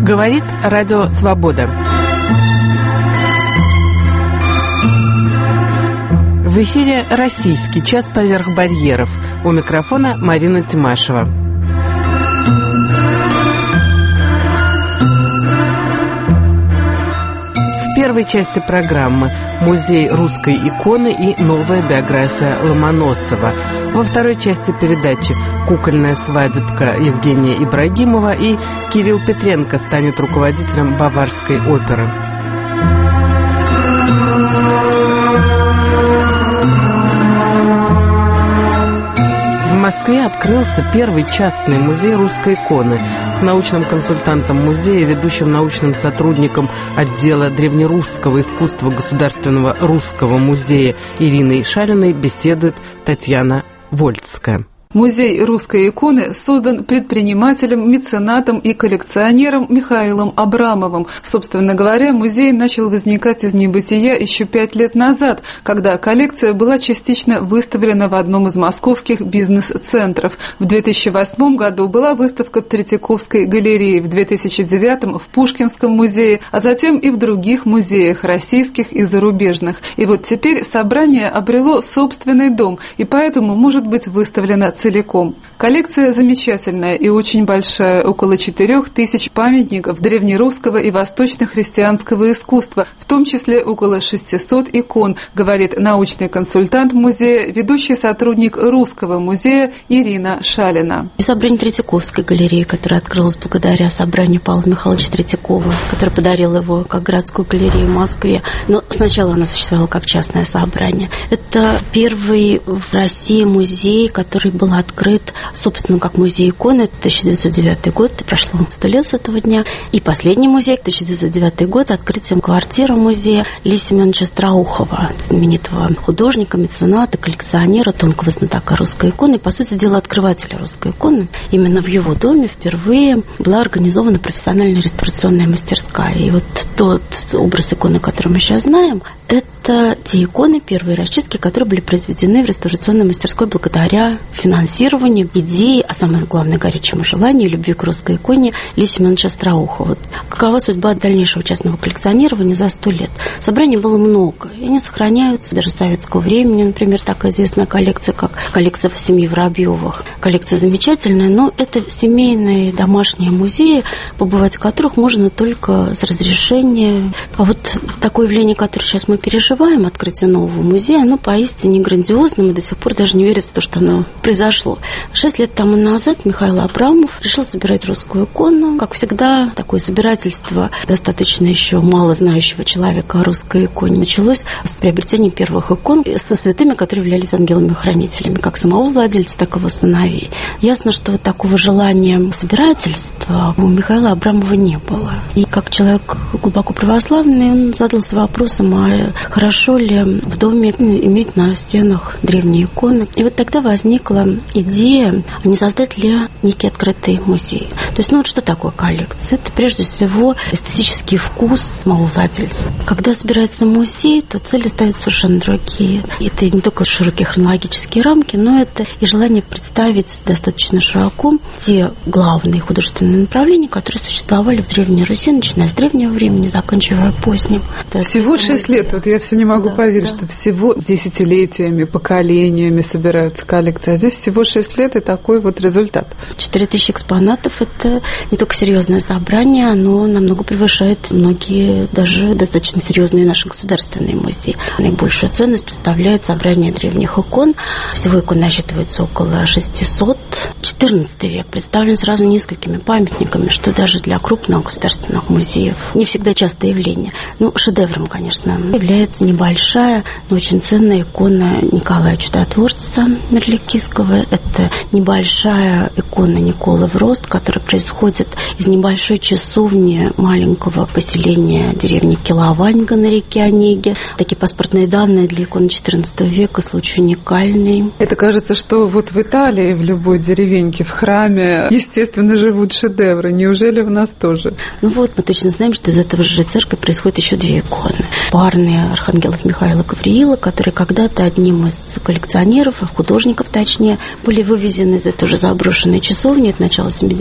Говорит Радио Свобода. В эфире «Российский час поверх барьеров». У микрофона Марина Тимашева. В первой части программы «Музей русской иконы» и новая биография Ломоносова. Во второй части передачи «Кукольная свадебка» Евгения Ибрагимова и Кирилл Петренко станет руководителем Баварской оперы. В Москве открылся первый частный музей русской иконы. С научным консультантом музея, ведущим научным сотрудником отдела древнерусского искусства Государственного русского музея Ириной Шалиной беседует Татьяна Вольцкая. Музей русской иконы создан предпринимателем, меценатом и коллекционером Михаилом Абрамовым. Собственно говоря, музей начал возникать из небытия еще 5 лет назад, когда коллекция была частично выставлена в одном из московских бизнес-центров. В 2008 году была выставка в Третьяковской галерее, в 2009 в Пушкинском музее, а затем и в других музеях, российских и зарубежных. И вот теперь собрание обрело собственный дом, и поэтому может быть выставлено целиком. Коллекция замечательная и очень большая, около 4000 памятников древнерусского и восточно-христианского искусства, в том числе около 600 икон, говорит научный консультант музея, ведущий сотрудник Русского музея Ирина Шалина. Собрание Третьяковской галереи, которое открылось благодаря собранию Павла Михайловича Третьякова, который подарил его как городскую галерею в Москве. Но сначала она существовала как частное собрание. Это первый в России музей, который был открыт, собственно, как музей иконы. Это 1909 год, прошло 100 лет с этого дня. И последний музей, 1909 год, открытием квартиры музея Ильи Семеновича Страухова, знаменитого художника, мецената, коллекционера, тонкого знатока русской иконы. По сути дела, открывателя русской иконы. Именно в его доме впервые была организована профессиональная реставрационная мастерская. И вот тот образ иконы, который мы сейчас знаем, это те иконы, первые расчистки, которые были произведены в реставрационной мастерской благодаря финансированию, идеи, а самое главное, горячему желанию, любви к русской иконе Ильи Семеновича Страухова. Вот какова судьба дальнейшего частного коллекционирования за 100 лет? Собраний было много, и они сохраняются даже с советского времени. Например, такая известная коллекция, как коллекция в семье Воробьевых. Коллекция замечательная, но это семейные домашние музеи, побывать в которых можно только с разрешения. А вот такое явление, которое сейчас мы переживаем, открытие нового музея, оно поистине грандиозно, мы до сих пор даже не верится в то, что оно произошло. 6 лет тому назад Михаил Абрамов решил собирать русскую икону. Как всегда, такое собирательство достаточно еще мало знающего человека о русской иконе началось с приобретения первых икон со святыми, которые являлись ангелами-хранителями, как самого владельца, так и его сыновей. Ясно, что вот такого желания собирательства у Михаила Абрамова не было. И как человек глубоко православный, он задался вопросом, а хорошо ли в доме иметь на стенах древние иконы. И вот тогда возникла идея, не создать ли некий открытый музей. То есть, вот что такое коллекция? Это прежде всего эстетический вкус самого владельца. Когда собирается музей, то цели ставят совершенно другие. Это не только широкие хронологические рамки, но это и желание представить достаточно широко те главные художественные направления, которые существовали в Древней Руси, начиная с древнего времени, заканчивая поздним. Всего 6 лет. Вот я все не могу поверить, что всего десятилетиями, поколениями собираются коллекции. А здесь всего 6 лет и такой вот результат. 4000 экспонатов – это не только серьезное собрание, оно намного превышает многие даже достаточно серьезные наши государственные музеи. Наибольшую ценность представляет собрание древних икон. Всего икон насчитывается около 600. 14 век представлен сразу несколькими памятниками, что даже для крупных государственных музеев не всегда частое явление. Шедевром, конечно, является небольшая, но очень ценная икона Николая Чудотворца Мерликийского. Это небольшая икона Николы в рост, которая происходит из небольшой часовни маленького поселения деревни Килованьга на реке Онеге. Такие паспортные данные для иконы XIV века, случай уникальный. Это кажется, что вот в Италии, в любой деревеньке, в храме, естественно, живут шедевры. Неужели у нас тоже? Мы точно знаем, что из этого же церкви происходит еще 2 иконы. Парные архангелов Михаила и Гавриила, которые когда-то одним из коллекционеров, художников точнее, были вывезены из этой уже заброшенной часовни. Это начало 70-х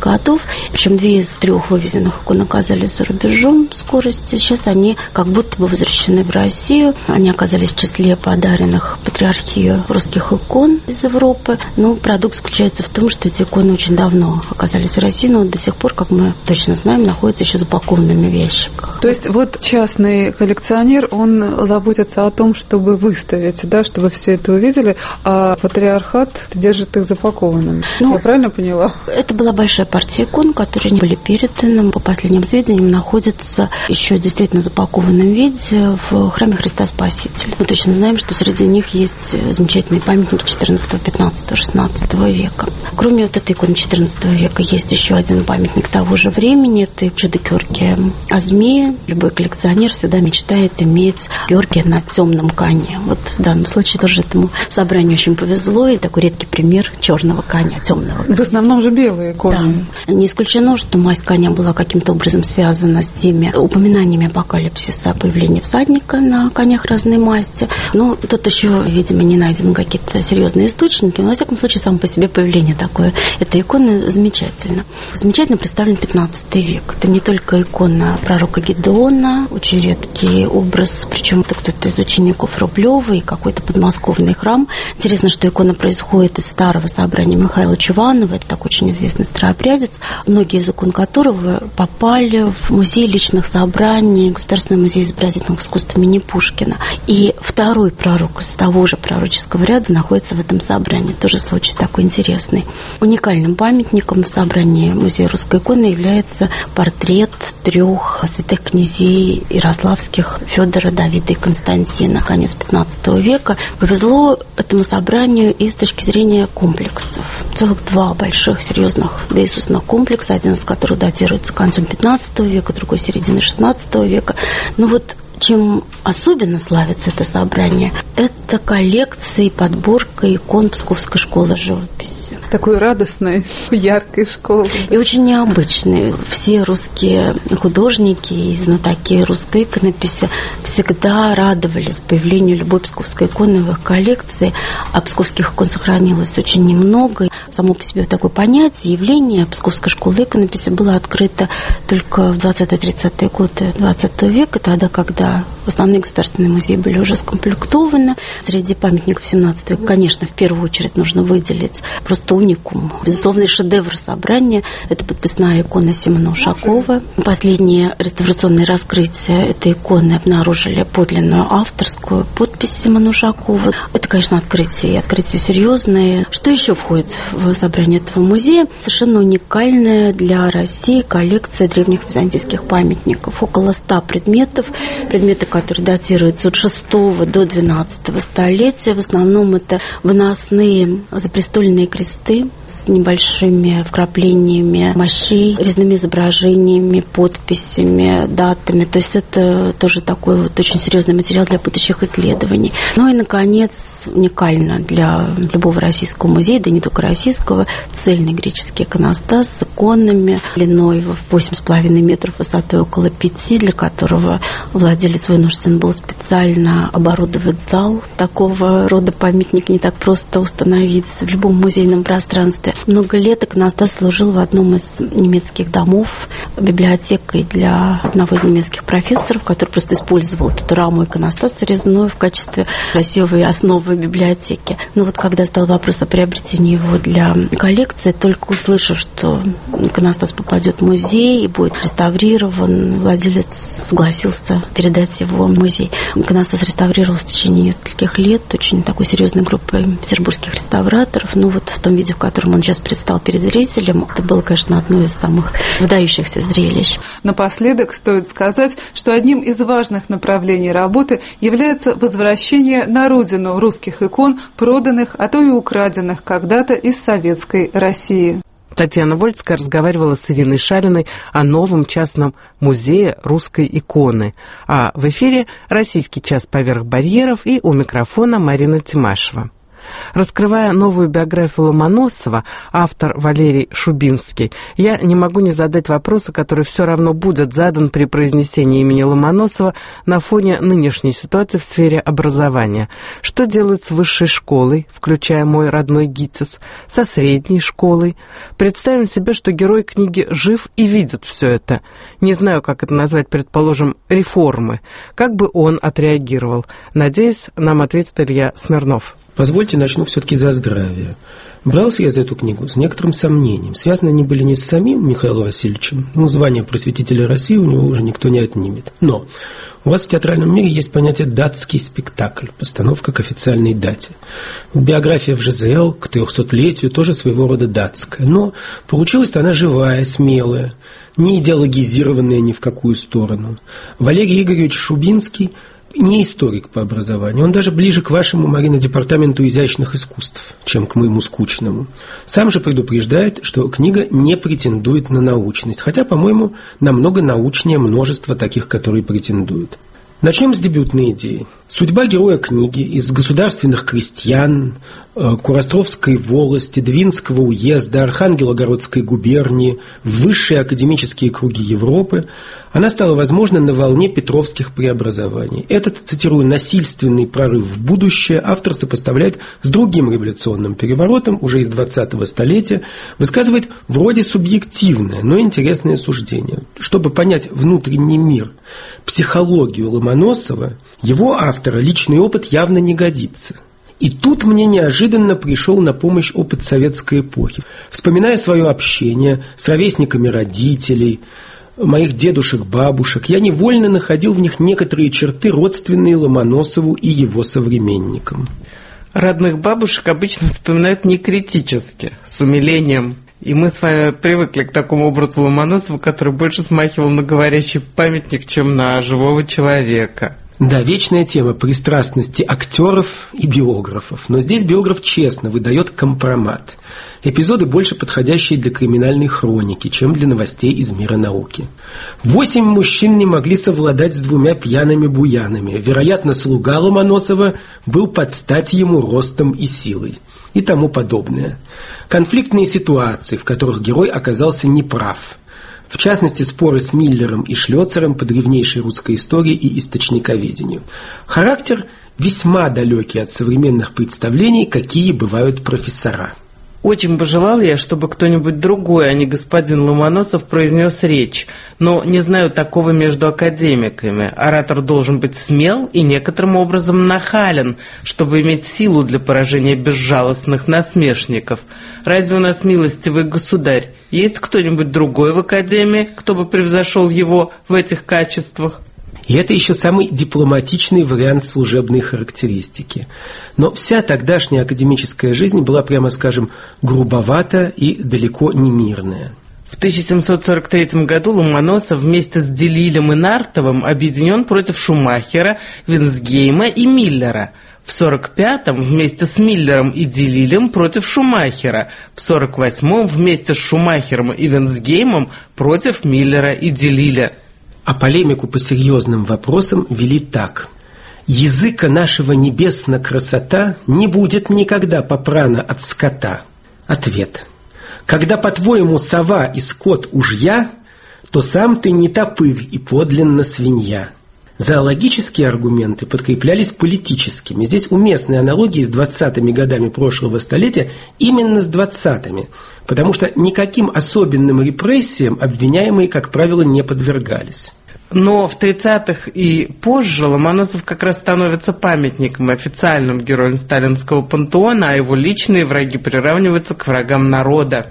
годов. Причем 2 из 3 вывезенных икон оказались за рубежом скорости. Сейчас они как будто бы возвращены в Россию. Они оказались в числе подаренных Патриархии русских икон из Европы. Но парадокс заключается в том, что эти иконы очень давно оказались в России, но до сих пор, как мы точно знаем, находятся еще запакованными в ящиках. То есть вот частный коллекционер, он заботится о том, чтобы выставить, да, чтобы все это увидели, а патриархат держит их запакованными. Я правильно поняла? Это была большая партия икон, которые не были переданы. По последним сведениям, находятся еще действительно в запакованном виде в храме Христа Спасителя. Мы точно знаем, что среди них есть замечательные памятники 14, 15, 16 века. Кроме вот этой иконы 14 века, есть еще один памятник того же времени. Это чудо Георгия о змее. Любой коллекционер всегда мечтает иметь Георгия на темном коне. Вот в данном случае тоже этому собранию очень повезло. И такой редкий пример черного коня, темного коня. В основном же белые иконы. Да. Не исключено, что масть коня была каким-то образом связана с теми упоминаниями апокалипсиса о появлении всадника на конях разной масти. Но тут еще, видимо, не найдены какие-то серьезные источники. Но, во всяком случае, само по себе появление такое этой иконы замечательно. Замечательно представлен 15 век. Это не только икона пророка Гедеона, очень редкий образ, причем это кто-то из учеников Рублева и какой-то подмосковный храм. Интересно, что икона происходит из старого собрания Михаила Чуванова, это такой очень известный старообрядец, многие из икон которого попали в музей личных собраний, Государственный музей изобразительного искусства имени Пушкина. И второй пророк из того же пророческого ряда находится в этом собрании. Тоже случай такой интересный. Уникальным памятником в собрании Музея русской иконы является портрет 3 святых князей ярославских Федора, Давида и Константина, конец 15 века. Повезло этому собранию и с точки зрения комплексов. Целых 2 больших, серьезных доиисусных комплекса, один из которых датируется концом 15 века, другой середины 16 века. Ну вот чем особенно славится это собрание, это коллекция и подборка икон Псковской школы живописи. Такой радостной, яркой школы. И очень необычной. Все русские художники и знатоки русской иконописи всегда радовались появлению любой псковской иконы в их коллекции. А псковских икон сохранилось очень немного. Само по себе такое понятие, явление Псковской школы иконописи было открыто только в 20-30-е годы 20 века, тогда, когда основные государственные музеи были уже скомплектованы. Среди памятников 17 века, конечно, в первую очередь нужно выделить просто уникум. Безусловный шедевр собрания – это подписная икона Симона Ушакова. Последние реставрационные раскрытия этой иконы обнаружили подлинную авторскую подпись Симона Ушакова. Это, конечно, открытие серьезное. Что еще входит в собрание этого музея? Совершенно уникальная для России коллекция древних византийских памятников. Около 100 предметов, которые датируются от 6 до 12 столетия. В основном это выносные запрестольные кресты с небольшими вкраплениями мощей, резными изображениями, подписями, датами. То есть это тоже такой вот очень серьезный материал для будущих исследований. Ну и, наконец, уникально для любого российского музея, да не только российского, цельный греческий иконостас с иконами длиной в 8,5 метров, высотой около 5, для которого владелец вынужден был специально оборудовать зал. Такого рода памятник не так просто установить в любом музейном пространстве. Много лет иконостас служил в одном из немецких домов библиотекой для одного из немецких профессоров, который просто использовал эту раму иконостаса резную в качестве красивой основы библиотеки. Но вот когда стал вопрос о приобретении его для коллекции, только услышав, что иконостас попадет в музей и будет реставрирован, владелец согласился передать его в музей. Иконостас реставрировался в течение нескольких лет очень такой серьезной группой петербургских реставраторов. Ну вот в том виде, в котором он сейчас предстал перед зрителем, это было, конечно, одно из самых выдающихся зрелищ. Напоследок стоит сказать, что одним из важных направлений работы является возвращение на родину русских икон, проданных, а то и украденных когда-то из советской России. Татьяна Вольская разговаривала с Ириной Шариной о новом частном музее русской иконы. А в эфире «Российский час поверх барьеров» и у микрофона Марина Тимашева. Раскрывая новую биографию Ломоносова, автор Валерий Шубинский, я не могу не задать вопроса, который все равно будет задан при произнесении имени Ломоносова на фоне нынешней ситуации в сфере образования. Что делают с высшей школой, включая мой родной ГИТИС, со средней школой? Представим себе, что герой книги жив и видит все это. Не знаю, как это назвать, предположим, реформы. Как бы он отреагировал? Надеюсь, нам ответит Илья Смирнов. Позвольте, начну все-таки за здравие. Брался я за эту книгу с некоторым сомнением. Связаны они были не с самим Михаилом Васильевичем. Звание просветителя России у него уже никто не отнимет. Но у вас в театральном мире есть понятие «датский спектакль», постановка к официальной дате. Биография в ЖЗЛ к 300-летию тоже своего рода датская. Но получилась-то она живая, смелая, не идеологизированная ни в какую сторону. Валерий Игоревич Шубинский не историк по образованию. Он даже ближе к вашему, Марина, департаменту изящных искусств, чем к моему скучному. Сам же предупреждает, что книга не претендует на научность, хотя, по-моему, намного научнее множество таких, которые претендуют. Начнем с дебютной идеи. Судьба героя книги из государственных крестьян Куростровской волости, Двинского уезда, Архангелогородской губернии в высшие академические круги Европы, она стала возможна на волне петровских преобразований. Этот, цитирую, «насильственный прорыв в будущее» автор сопоставляет с другим революционным переворотом уже из 20-го столетия, высказывает вроде субъективное, но интересное суждение. Чтобы понять внутренний мир, психологию Ломоносова, его автора личный опыт явно не годится. И тут мне неожиданно пришел на помощь опыт советской эпохи. Вспоминая свое общение с ровесниками родителей, моих дедушек, бабушек, я невольно находил в них некоторые черты, родственные Ломоносову и его современникам. Родных бабушек обычно вспоминают некритически, с умилением. И мы с вами привыкли к такому образу Ломоносова, который больше смахивал на говорящий памятник, чем на живого человека. Да, вечная тема пристрастности актеров и биографов. Но здесь биограф честно выдает компромат. Эпизоды, больше подходящие для криминальной хроники, чем для новостей из мира науки. 8 мужчин не могли совладать с 2 пьяными буянами. Вероятно, слуга Ломоносова был под стать ему ростом и силой. И тому подобное. Конфликтные ситуации, в которых герой оказался неправ. В частности, споры с Миллером и Шлёцером по древнейшей русской истории и источниковедению. Характер весьма далекий от современных представлений, какие бывают профессора. Очень бы желал я, чтобы кто-нибудь другой, а не господин Ломоносов, произнес речь. Но не знаю такого между академиками. Оратор должен быть смел и некоторым образом нахален, чтобы иметь силу для поражения безжалостных насмешников. Разве у нас милостивый государь? Есть кто-нибудь другой в академии, кто бы превзошел его в этих качествах? И это еще самый дипломатичный вариант служебной характеристики. Но вся тогдашняя академическая жизнь была, прямо скажем, грубовата и далеко не мирная. В 1743 году Ломоносов вместе с Делилем и Нартовым объединен против Шумахера, Винсгейма и Миллера. В 45-м вместе с Миллером и Делилем против Шумахера. В 48-м вместе с Шумахером и Винсгеймом против Миллера и Делиля. А полемику по серьезным вопросам вели так. «Языка нашего небесно красота не будет никогда попрана от скота». Ответ. «Когда, по-твоему, сова и скот уж я, то сам ты не топырь и подлинно свинья». Зоологические аргументы подкреплялись политическими. Здесь уместные аналогии с 20-ми годами прошлого столетия именно с 20-ми, потому что никаким особенным репрессиям обвиняемые, как правило, не подвергались. Но в 30-х и позже Ломоносов как раз становится памятником, официальным героем сталинского пантеона, а его личные враги приравниваются к врагам народа.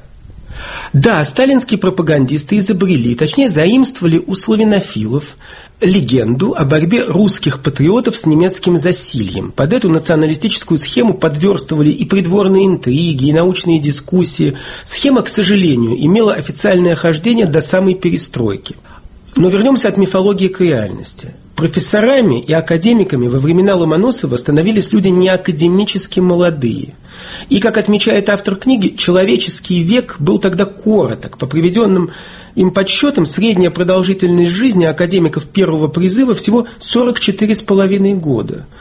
Да, сталинские пропагандисты изобрели, точнее заимствовали у славянофилов легенду о борьбе русских патриотов с немецким засильем. Под эту националистическую схему подверстывали и придворные интриги, и научные дискуссии. Схема, к сожалению, имела официальное хождение до самой перестройки. Но вернемся от мифологии к реальности. Профессорами и академиками во времена Ломоносова становились люди не академически молодые. И, как отмечает автор книги, человеческий век был тогда короток. По приведенным им подсчетам, средняя продолжительность жизни академиков первого призыва всего 44,5 года.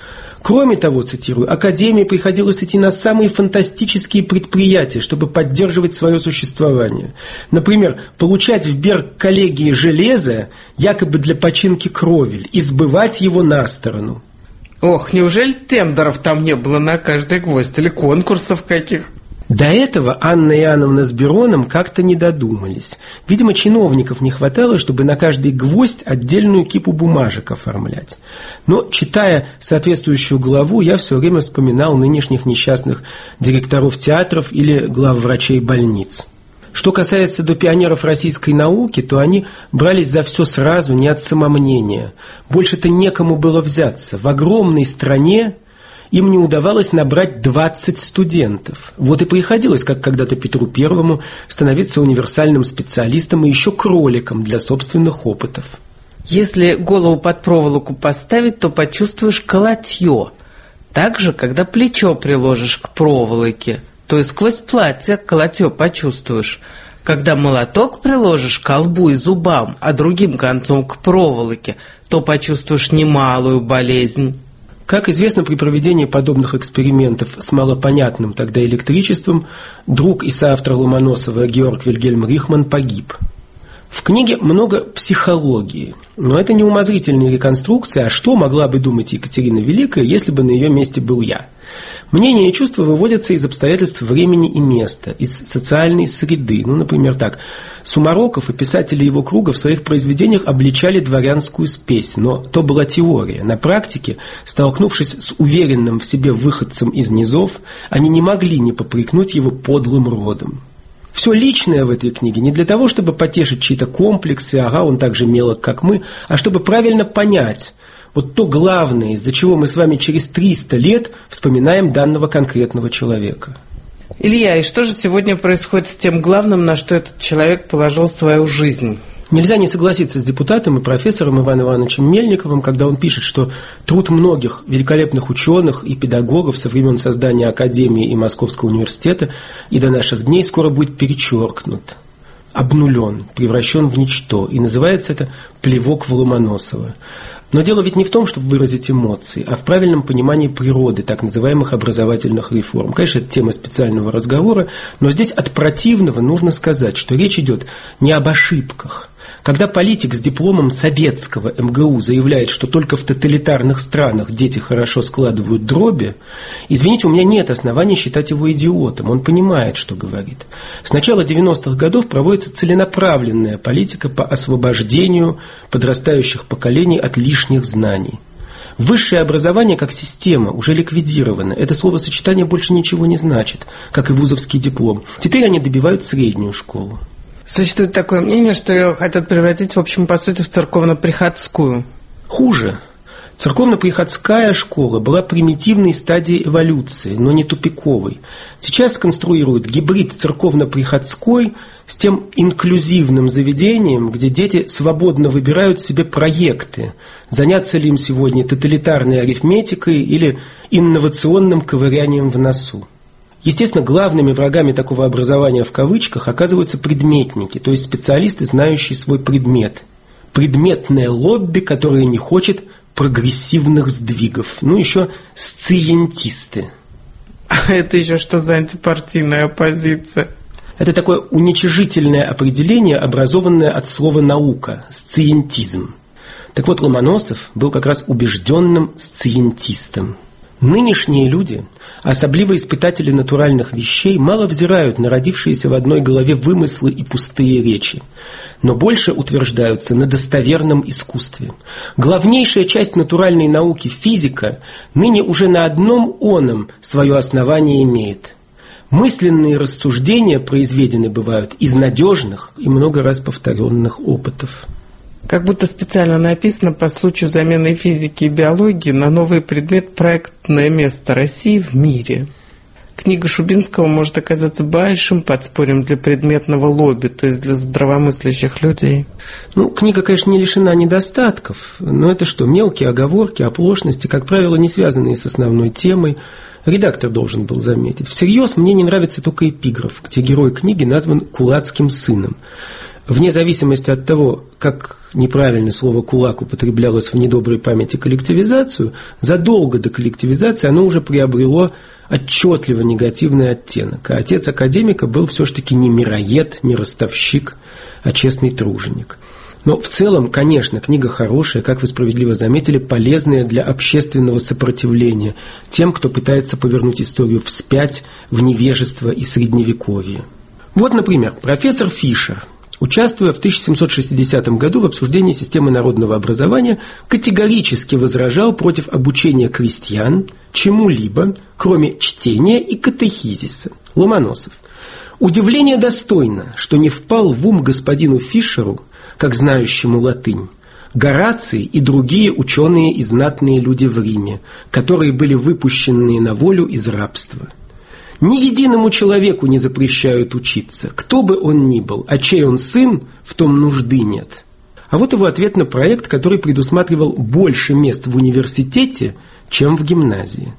Кроме того, цитирую, академии приходилось идти на самые фантастические предприятия, чтобы поддерживать свое существование. Например, получать в Берг-коллегии железо, якобы для починки кровель, и сбывать его на сторону. Ох, неужели тендеров там не было на каждый гвоздь или конкурсов каких? До этого Анна Иоанновна с Бероном как-то не додумались. Видимо, чиновников не хватало, чтобы на каждый гвоздь отдельную кипу бумажек оформлять. Но, читая соответствующую главу, я все время вспоминал нынешних несчастных директоров театров или главврачей больниц. Что касается до пионеров российской науки, то они брались за все сразу, не от самомнения. Больше-то некому было взяться. В огромной стране им не удавалось набрать 20 студентов. Вот и приходилось, как когда-то Петру Первому, становиться универсальным специалистом и еще кроликом для собственных опытов. Если голову под проволоку поставить, то почувствуешь колотье. Так же, когда плечо приложишь к проволоке, то и сквозь платье колотье почувствуешь. Когда молоток приложишь к лбу и зубам, а другим концом к проволоке, то почувствуешь немалую болезнь. Как известно, при проведении подобных экспериментов с малопонятным тогда электричеством друг и соавтор Ломоносова Георг Вильгельм Рихман погиб. В книге много психологии, но это не умозрительные реконструкции, а что могла бы думать Екатерина Великая, если бы на ее месте был я. Мнения и чувства выводятся из обстоятельств времени и места, из социальной среды. Например, так. Сумароков и писатели его круга в своих произведениях обличали дворянскую спесь, но то была теория. На практике, столкнувшись с уверенным в себе выходцем из низов, они не могли не попрекнуть его подлым родом. Все личное в этой книге не для того, чтобы потешить чьи-то комплексы, ага, он так же мелок, как мы, а чтобы правильно понять вот то главное, из-за чего мы с вами через 300 лет вспоминаем данного конкретного человека. Илья, и что же сегодня происходит с тем главным, на что этот человек положил свою жизнь? Нельзя не согласиться с депутатом и профессором Иваном Ивановичем Мельниковым, когда он пишет, что труд многих великолепных ученых и педагогов со времен создания Академии и Московского университета и до наших дней скоро будет перечеркнут, обнулен, превращен в ничто. И называется это «Плевок в Ломоносова». Но дело ведь не в том, чтобы выразить эмоции, а в правильном понимании природы так называемых образовательных реформ. Конечно, это тема специального разговора, но здесь от противного нужно сказать, что речь идет не об ошибках. Когда политик с дипломом советского МГУ заявляет, что только в тоталитарных странах дети хорошо складывают дроби, извините, у меня нет оснований считать его идиотом. Он понимает, что говорит. С начала 90-х годов проводится целенаправленная политика по освобождению подрастающих поколений от лишних знаний. Высшее образование как система уже ликвидировано. Это словосочетание больше ничего не значит, как и вузовский диплом. Теперь они добивают среднюю школу. Существует такое мнение, что ее хотят превратить, в общем, по сути, в церковно-приходскую. Хуже. Церковно-приходская школа была примитивной стадией эволюции, но не тупиковой. Сейчас конструируют гибрид церковно-приходской с тем инклюзивным заведением, где дети свободно выбирают себе проекты. Заняться ли им сегодня тоталитарной арифметикой или инновационным ковырянием в носу. Естественно, главными врагами такого образования в кавычках оказываются предметники, то есть специалисты, знающие свой предмет. Предметное лобби, которое не хочет прогрессивных сдвигов. Еще сциентисты. А это еще что за антипартийная оппозиция? Это такое уничижительное определение, образованное от слова «наука» – сциентизм. Так вот, Ломоносов был как раз убежденным сциентистом. Нынешние люди, особливо испытатели натуральных вещей, мало взирают на родившиеся в одной голове вымыслы и пустые речи, но больше утверждаются на достоверном искусстве. Главнейшая часть натуральной науки, физика, ныне уже на одном оном свое основание имеет. Мысленные рассуждения произведены бывают из надежных и много раз повторенных опытов. Как будто специально написано по случаю замены физики и биологии на новый предмет «Проектное место России в мире». Книга Шубинского может оказаться большим подспорьем для предметного лобби, то есть для здравомыслящих людей. Книга, конечно, не лишена недостатков, но это что, мелкие оговорки, оплошности, как правило, не связанные с основной темой. Редактор должен был заметить. Всерьез мне не нравится только эпиграф, где герой книги назван кулацким сыном. вне зависимости от того, как неправильное слово «кулак» употреблялось в недоброй памяти коллективизацию, задолго до коллективизации оно уже приобрело отчетливо негативный оттенок. А отец академика был все-таки не мироед, не ростовщик, а честный труженик. Но в целом, конечно, книга хорошая, как вы справедливо заметили, полезная для общественного сопротивления тем, кто пытается повернуть историю вспять в невежество и средневековье. Вот, например, профессор Фишер, участвуя в 1760 году в обсуждении системы народного образования, категорически возражал против обучения крестьян чему-либо, кроме чтения и катехизиса. Ломоносов. Удивление достойно, что не впал в ум господину Фишеру, как знающему латынь, Гораций и другие ученые и знатные люди в Риме, которые были выпущены на волю из рабства. Ни единому человеку не запрещают учиться, кто бы он ни был, а чей он сын, в том нужды нет. А вот его ответ на проект, который предусматривал больше мест в университете, чем в гимназии.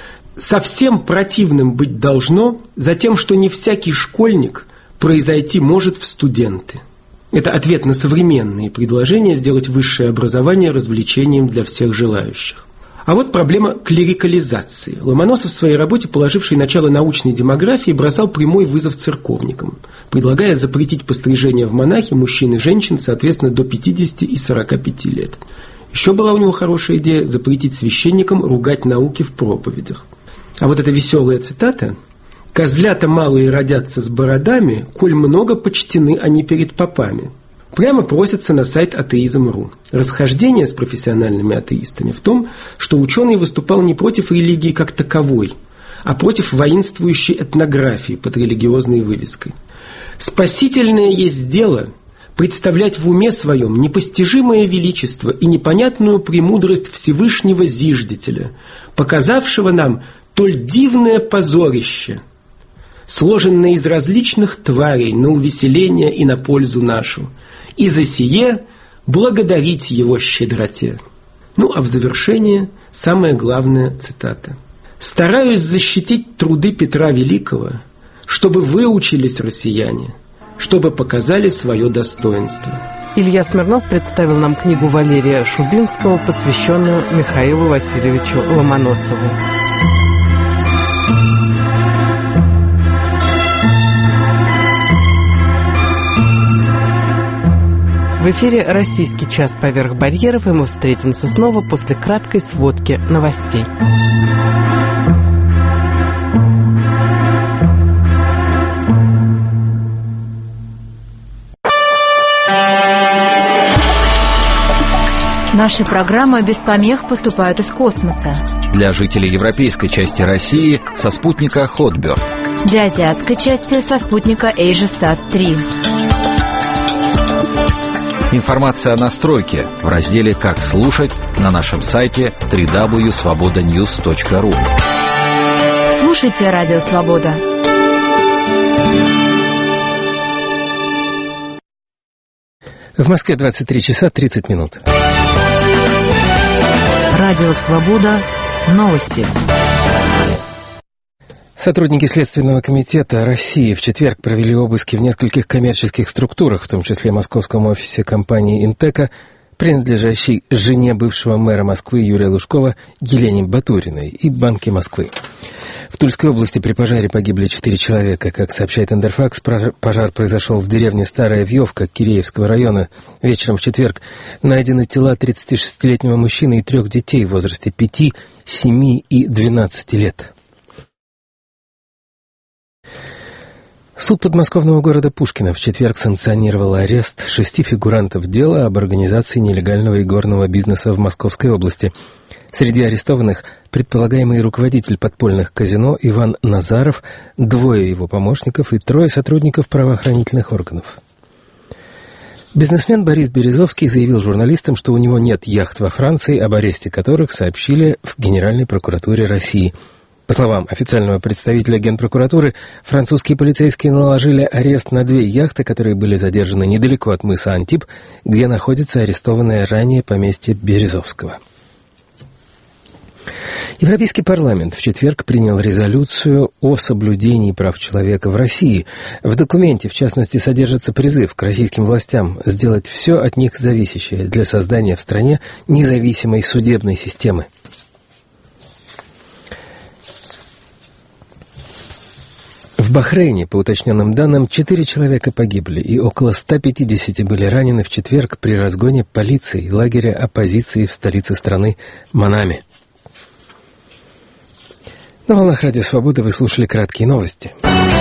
Совсем противным быть должно за тем, что не всякий школьник произойти может в студенты. Это ответ на современные предложения сделать высшее образование развлечением для всех желающих. А вот проблема клерикализации. Ломоносов в своей работе, положивший начало научной демографии, бросал прямой вызов церковникам, предлагая запретить пострижение в монахи мужчин и женщин, соответственно, до 50 и 45 лет. Еще была у него хорошая идея запретить священникам ругать науки в проповедях. А вот эта веселая цитата: «Козлята малые родятся с бородами, коль много почтены они перед попами». Прямо просятся на сайт atheism.ru. Расхождение с профессиональными атеистами в том, что ученый выступал не против религии как таковой, а против воинствующей этнографии под религиозной вывеской. Спасительное есть дело представлять в уме своем непостижимое величество и непонятную премудрость Всевышнего Зиждителя, показавшего нам толь дивное позорище, сложенное из различных тварей на увеселение и на пользу нашу, и за сие благодарить его щедроте. Ну, а в завершение самая главная цитата. «Стараюсь защитить труды Петра Великого, чтобы выучились россияне, чтобы показали свое достоинство». Илья Смирнов представил нам книгу Валерия Шубинского, посвященную Михаилу Васильевичу Ломоносову. В эфире «Российский час поверх барьеров», и мы встретимся снова после краткой сводки новостей. Наши программы без помех поступают из космоса. Для жителей европейской части России со спутника Хотберг. Для азиатской части со спутника AsiaSat-3. Информация о настройке в разделе «Как слушать» на нашем сайте www.svobodanews.ru. Слушайте Радио Свобода. В Москве 23 часа 30 минут. Радио Свобода. Новости. Сотрудники Следственного комитета России в четверг провели обыски в нескольких коммерческих структурах, в том числе в московском офисе компании «Интека», принадлежащей жене бывшего мэра Москвы Юрия Лужкова Елене Батуриной, и Банке Москвы. В Тульской области при пожаре погибли 4 человека. Как сообщает Интерфакс, пожар произошел в деревне Старая Вьевка Киреевского района. Вечером в четверг найдены тела 36-летнего мужчины и 3 детей в возрасте 5, 7 и 12 лет. Суд подмосковного города Пушкино в четверг санкционировал арест 6 фигурантов дела об организации нелегального игорного бизнеса в Московской области. Среди арестованных предполагаемый руководитель подпольных казино Иван Назаров, 2 его помощников и 3 сотрудников правоохранительных органов. Бизнесмен Борис Березовский заявил журналистам, что у него нет яхт во Франции, об аресте которых сообщили в Генеральной прокуратуре России. По словам официального представителя Генпрокуратуры, французские полицейские наложили арест на 2 яхты, которые были задержаны недалеко от мыса Антиб, где находится арестованное ранее поместье Березовского. Европейский парламент в четверг принял резолюцию о соблюдении прав человека в России. В документе, в частности, содержится призыв к российским властям сделать все от них зависящее для создания в стране независимой судебной системы. В Бахрейне, по уточненным данным, 4 человека погибли и около 150 были ранены в четверг при разгоне полиции лагеря оппозиции в столице страны Манаме. На волнах Радио Свобода вы слушали краткие новости.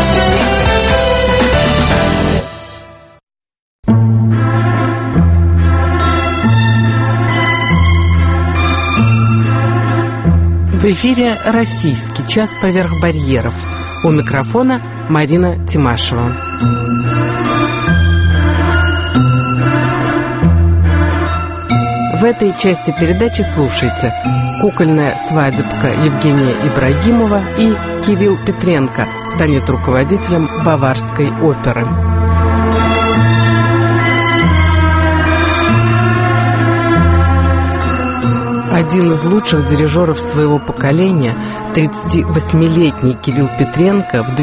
В эфире «Российский час поверх барьеров». У микрофона Марина Тимашева. В этой части передачи слушайте: кукольная свадебка Евгения Ибрагимова и Кирилл Петренко станет руководителем Баварской оперы. Один из лучших дирижеров своего поколения, 38-летний Кирилл Петренко, в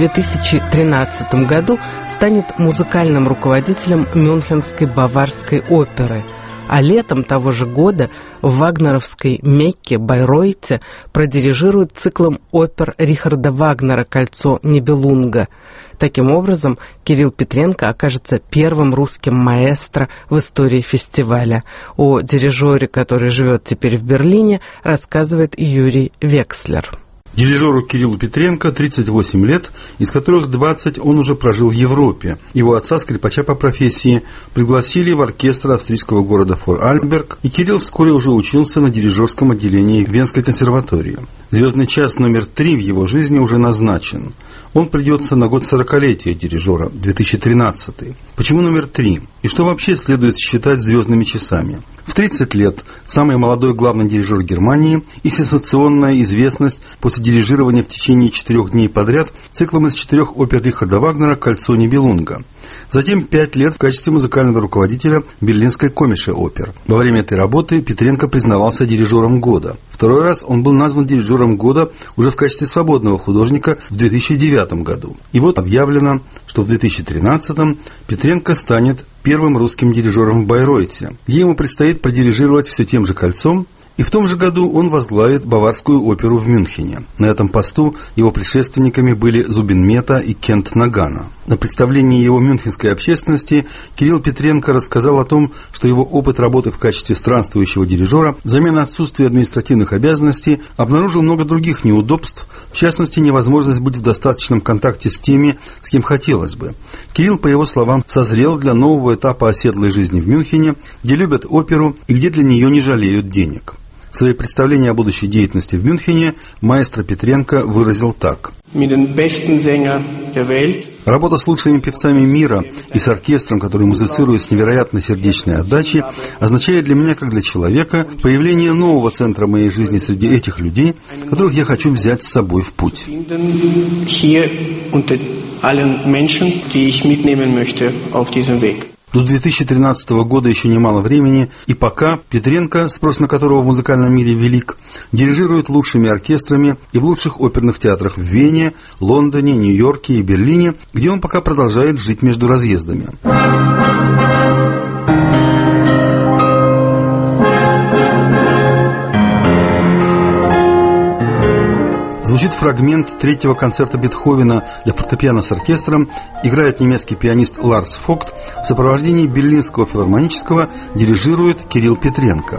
2013 году станет музыкальным руководителем Мюнхенской Баварской оперы. А летом того же года в вагнеровской Мекке, Байройте, продирижирует циклом опер Рихарда Вагнера «Кольцо Нибелунга». Таким образом, Кирилл Петренко окажется первым русским маэстро в истории фестиваля. О дирижере, который живет теперь в Берлине, рассказывает Юрий Векслер. Дирижеру Кириллу Петренко 38 лет, из которых 20 он уже прожил в Европе. Его отца, скрипача по профессии, пригласили в оркестр австрийского города Форарльберг, и Кирилл вскоре уже учился на дирижерском отделении Венской консерватории. Звездный час номер 3 в его жизни уже назначен. Он придется на год 40-летия дирижера, 2013. Почему номер 3? И что вообще следует считать звездными часами? В 30 лет самый молодой главный дирижер Германии и сенсационная известность после дирижирования в течение 4 дней подряд циклом из 4 опер Рихарда Вагнера «Кольцо Нибелунга». Затем 5 лет в качестве музыкального руководителя Берлинской Коммерше опер. Во время этой работы Петренко признавался дирижером года. Второй раз он был назван дирижером года уже в качестве свободного художника в 2009 году. И вот объявлено, что в 2013 Петренко станет первым русским дирижером в Байройте, где ему предстоит продирижировать все тем же «Кольцом», и в том же году он возглавит Баварскую оперу в Мюнхене. На этом посту его предшественниками были Зубин Мета и Кент Нагана. На представлении его мюнхенской общественности Кирилл Петренко рассказал о том, что его опыт работы в качестве странствующего дирижера взамен отсутствия административных обязанностей обнаружил много других неудобств, в частности, невозможность быть в достаточном контакте с теми, с кем хотелось бы. Кирилл, по его словам, созрел для нового этапа оседлой жизни в Мюнхене, где любят оперу и где для нее не жалеют денег. Свои представления о будущей деятельности в Мюнхене маэстро Петренко выразил так. Работа с лучшими певцами мира и с оркестром, который музицирует с невероятно сердечной отдачей, означает для меня, как для человека, появление нового центра моей жизни среди этих людей, которых я хочу взять с собой в путь. До 2013 года еще немало времени, и пока Петренко, спрос на которого в музыкальном мире велик, дирижирует лучшими оркестрами и в лучших оперных театрах в Вене, Лондоне, Нью-Йорке и Берлине, где он пока продолжает жить между разъездами. Звучит фрагмент 3-го концерта Бетховена для фортепиано с оркестром, играет немецкий пианист Ларс Фогт, в сопровождении Берлинского филармонического дирижирует Кирилл Петренко.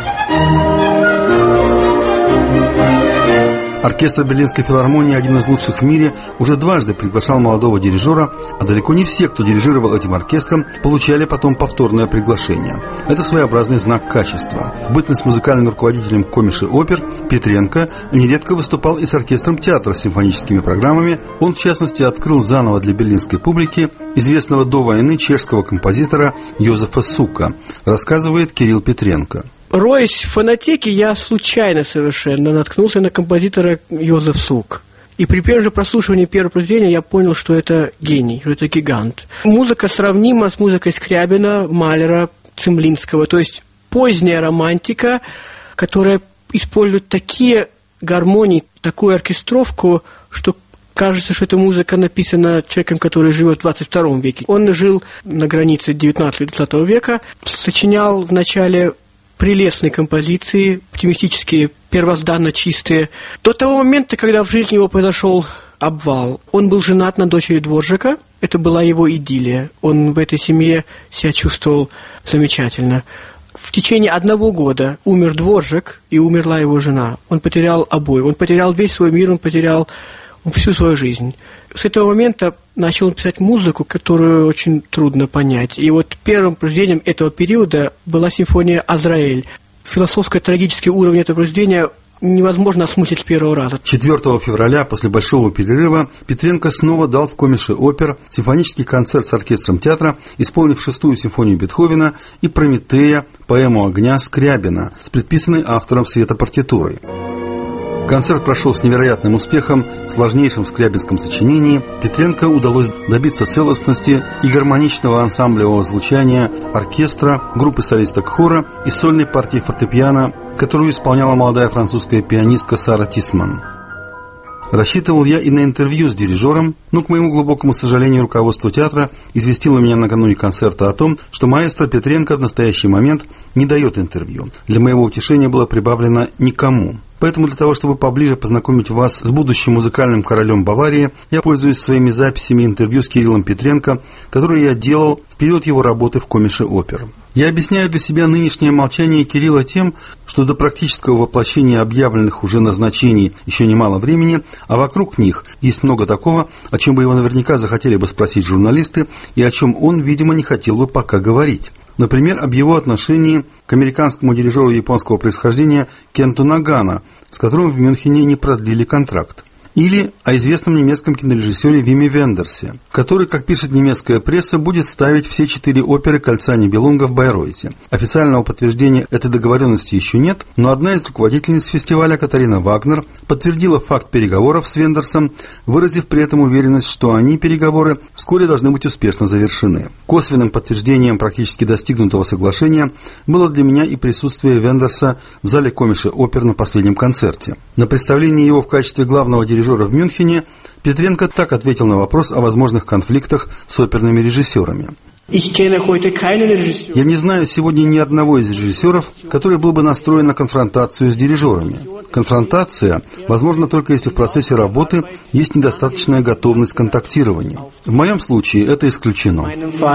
Оркестр Берлинской филармонии, один из лучших в мире, уже дважды приглашал молодого дирижера, а далеко не все, кто дирижировал этим оркестром, получали потом повторное приглашение. Это своеобразный знак качества. В бытность музыкальным руководителем Коммерше опер Петренко нередко выступал и с оркестром театра с симфоническими программами. Он, в частности, открыл заново для берлинской публики известного до войны чешского композитора Йозефа Сука, рассказывает Кирилл Петренко. Роясь в фонотеке, я случайно совершенно наткнулся на композитора Йозеф Сук. И при первом же прослушивании первого произведения я понял, что это гений, что это гигант. Музыка сравнима с музыкой Скрябина, Малера, Цимлинского. То есть поздняя романтика, которая используют такие гармонии, такую оркестровку, что кажется, что эта музыка написана человеком, который живет в 22 веке. Он жил на границе 19 и 20 века, сочинял вначале прелестные композиции, оптимистические, первозданно чистые. До того момента, когда в жизни его произошел обвал. Он был женат на дочери Дворжака, это была его идиллия. Он в этой семье себя чувствовал замечательно. В течение 1 года умер Дворжак и умерла его жена. Он потерял обоих, он потерял весь свой мир, он потерял всю свою жизнь. С этого момента начал он писать музыку, которую очень трудно понять. И вот первым произведением этого периода была симфония «Азраэль». Философско-трагический уровень этого произведения невозможно осмыслить с первого раза. 4 февраля, после большого перерыва, Петренко снова дал в Комише опер симфонический концерт с оркестром театра, исполнив 6-ю симфонию Бетховена и «Прометея», поэму огня Скрябина с предписанной автором светопартитурой. Концерт прошел с невероятным успехом. В сложнейшем скрябинском сочинении Петренко удалось добиться целостности и гармоничного ансамблевого звучания оркестра, группы солисток хора и сольной партии фортепиано, которую исполняла молодая французская пианистка Сара Тисман. Рассчитывал я и на интервью с дирижером, но, к моему глубокому сожалению, руководство театра известило меня накануне концерта о том, что маэстро Петренко в настоящий момент не дает интервью. Для моего утешения было прибавлено «никому». Поэтому для того, чтобы поближе познакомить вас с будущим музыкальным королем Баварии, я пользуюсь своими записями интервью с Кириллом Петренко, которые я делал в период его работы в Комише опер. Я объясняю для себя нынешнее молчание Кирилла тем, что до практического воплощения объявленных уже назначений еще немало времени, а вокруг них есть много такого, о чем бы его наверняка захотели бы спросить журналисты, и о чем он, видимо, не хотел бы пока говорить. Например, об его отношении к американскому дирижеру японского происхождения Кенту Нагано, с которым в Мюнхене не продлили контракт. Или о известном немецком кинорежиссере Виме Вендерсе, который, как пишет немецкая пресса, будет ставить все 4 оперы «Кольца Нибелунга» в Байройте. Официального подтверждения этой договоренности еще нет, но одна из руководительниц фестиваля, Катарина Вагнер, подтвердила факт переговоров с Вендерсом, выразив при этом уверенность, что они, переговоры, вскоре должны быть успешно завершены. Косвенным подтверждением практически достигнутого соглашения было для меня и присутствие Вендерса в зале Комише опер на последнем концерте. На представлении его в качестве главного дирижера в Мюнхене Петренко так ответил на вопрос о возможных конфликтах с оперными режиссерами. Я не знаю сегодня ни одного из режиссеров, который был бы настроен на конфронтацию с дирижерами. Конфронтация возможна только если в процессе работы есть недостаточная готовность к контактированию. В моем случае это исключено.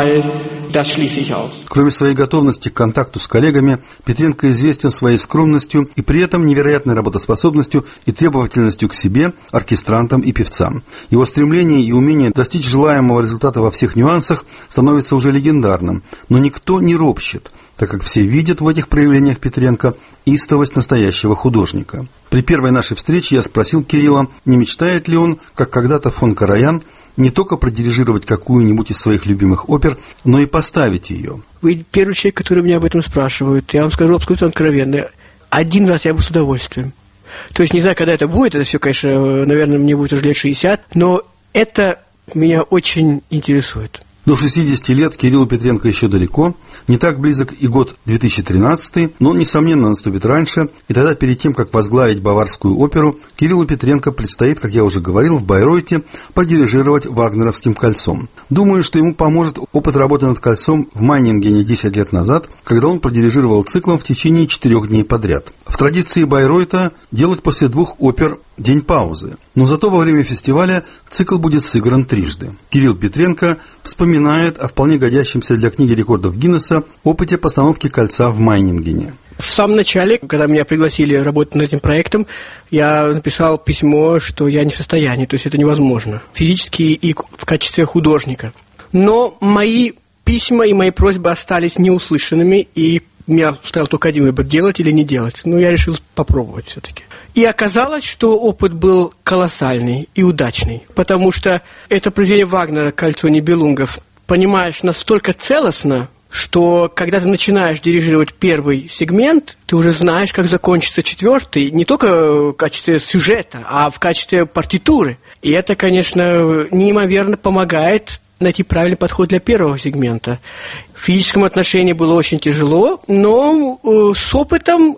Кроме своей готовности к контакту с коллегами, Петренко известен своей скромностью и при этом невероятной работоспособностью и требовательностью к себе, оркестрантам и певцам. Его стремление и умение достичь желаемого результата во всех нюансах становится уже легендарным, но никто не ропщет, так как все видят в этих проявлениях Петренко истовость настоящего художника. При первой нашей встрече я спросил Кирилла, не мечтает ли он, как когда-то фон Караян, не только продирижировать какую-нибудь из своих любимых опер, но и поставить ее. Вы первый человек, который меня об этом спрашивает. Я вам скажу абсолютно откровенно. Один раз я бы с удовольствием. То есть не знаю, когда это будет, это все, конечно, наверное, мне будет уже лет 60, но это меня очень интересует. До 60 лет Кириллу Петренко еще далеко, не так близок и год 2013, но он, несомненно, наступит раньше, и тогда перед тем, как возглавить Баварскую оперу, Кириллу Петренко предстоит, как я уже говорил, в Байройте продирижировать вагнеровским «Кольцом». Думаю, что ему поможет опыт работы над «Кольцом» в Майнингене 10 лет назад, когда он продирижировал циклом в течение 4 дней подряд. В традиции Байройта делать после 2 опер день паузы, но зато во время фестиваля цикл будет сыгран трижды. Кирилл Петренко вспоминает о вполне годящемся для книги рекордов Гиннесса опыте постановки «Кольца» в Майнингене. В самом начале, когда меня пригласили работать над этим проектом, я написал письмо, что я не в состоянии, то есть это невозможно, физически и в качестве художника. Но мои письма и мои просьбы остались неуслышанными, и меня стоял только один выбор, делать или не делать. Но я решил попробовать все-таки. И оказалось, что опыт был колоссальный и удачный, потому что это произведение Вагнера «Кольцо Нибелунгов» понимаешь настолько целостно, что когда ты начинаешь дирижировать первый сегмент, ты уже знаешь, как закончится 4-й, не только в качестве сюжета, а в качестве партитуры. И это, конечно, неимоверно помогает найти правильный подход для первого сегмента. В физическом отношении было очень тяжело, но с опытом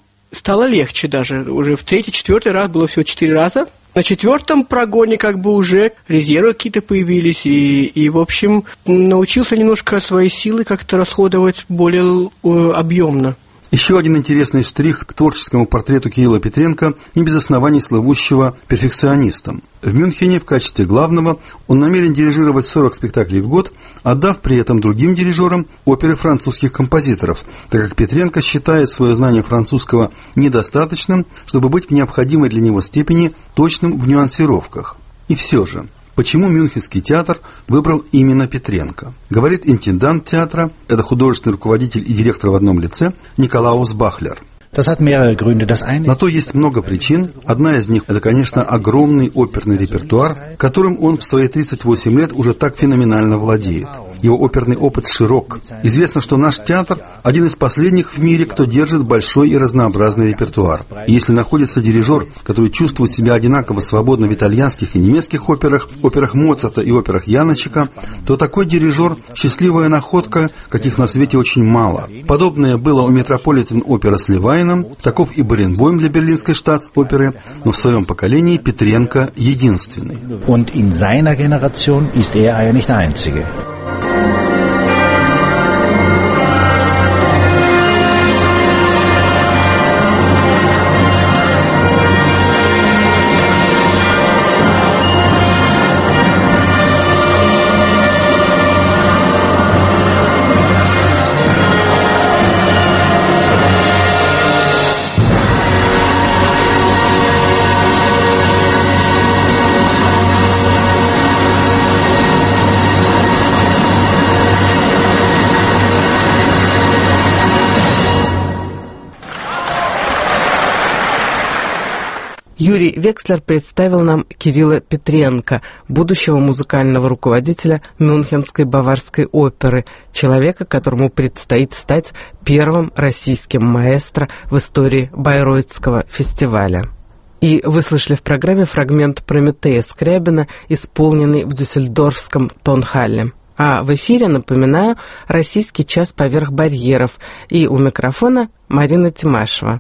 стало легче даже. Уже в 3-4 раз было всего 4 раза. На 4-м прогоне как бы уже резервы какие-то появились, и в общем, научился немножко свои силы как-то расходовать более объемно. Еще один интересный штрих к творческому портрету Кирилла Петренко, не без оснований слывущего перфекционистом. В Мюнхене в качестве главного он намерен дирижировать 40 спектаклей в год, отдав при этом другим дирижерам оперы французских композиторов, так как Петренко считает свое знание французского недостаточным, чтобы быть в необходимой для него степени точным в нюансировках. И все же, почему Мюнхенский театр выбрал именно Петренко? Говорит интендант театра, это художественный руководитель и директор в одном лице, Николаус Бахлер. На то есть много причин. Одна из них – это, конечно, огромный оперный репертуар, которым он в свои 38 лет уже так феноменально владеет. Его оперный опыт широк. Известно, что наш театр – один из последних в мире, кто держит большой и разнообразный репертуар. И если находится дирижер, который чувствует себя одинаково свободно в итальянских и немецких операх, операх Моцарта и операх Яночека, то такой дирижер – счастливая находка, каких на свете очень мало. Подобное было у Метрополитен-опера с Левайном, таков и Баренбойм для Берлинской штатс-оперы, но в своем поколении Петренко единственный. Und in seiner Generation ist er nicht der Einzige. Юрий Векслер представил нам Кирилла Петренко, будущего музыкального руководителя Мюнхенской Баварской оперы, человека, которому предстоит стать первым российским маэстро в истории Байройтского фестиваля. И вы слышали в программе фрагмент «Прометея» Скрябина, исполненный в дюссельдорфском Тонхалле. А в эфире, напоминаю, «Российский час поверх барьеров», и у микрофона Марина Тимашева.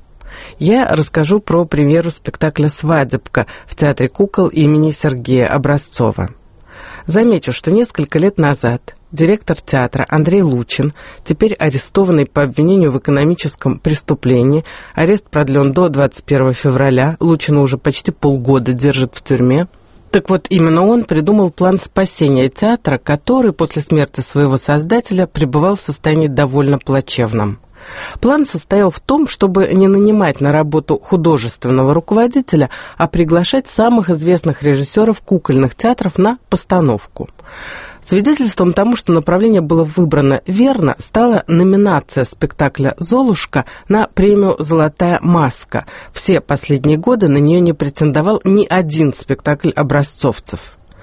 Я расскажу про премьеру спектакля «Свадебка» в Театре кукол имени Сергея Образцова. Замечу, что несколько лет назад директор театра Андрей Лучин, теперь арестованный по обвинению в экономическом преступлении, арест продлен до 21 февраля, Лучина уже почти полгода держит в тюрьме. Так вот, именно он придумал план спасения театра, который после смерти своего создателя пребывал в состоянии довольно плачевном. План состоял в том, чтобы не нанимать на работу художественного руководителя, а приглашать самых известных режиссеров кукольных театров на постановку. Свидетельством тому, что направление было выбрано верно, стала номинация спектакля «Золушка» на премию «Золотая маска». Все последние годы на нее не претендовал ни один спектакль образцовцев.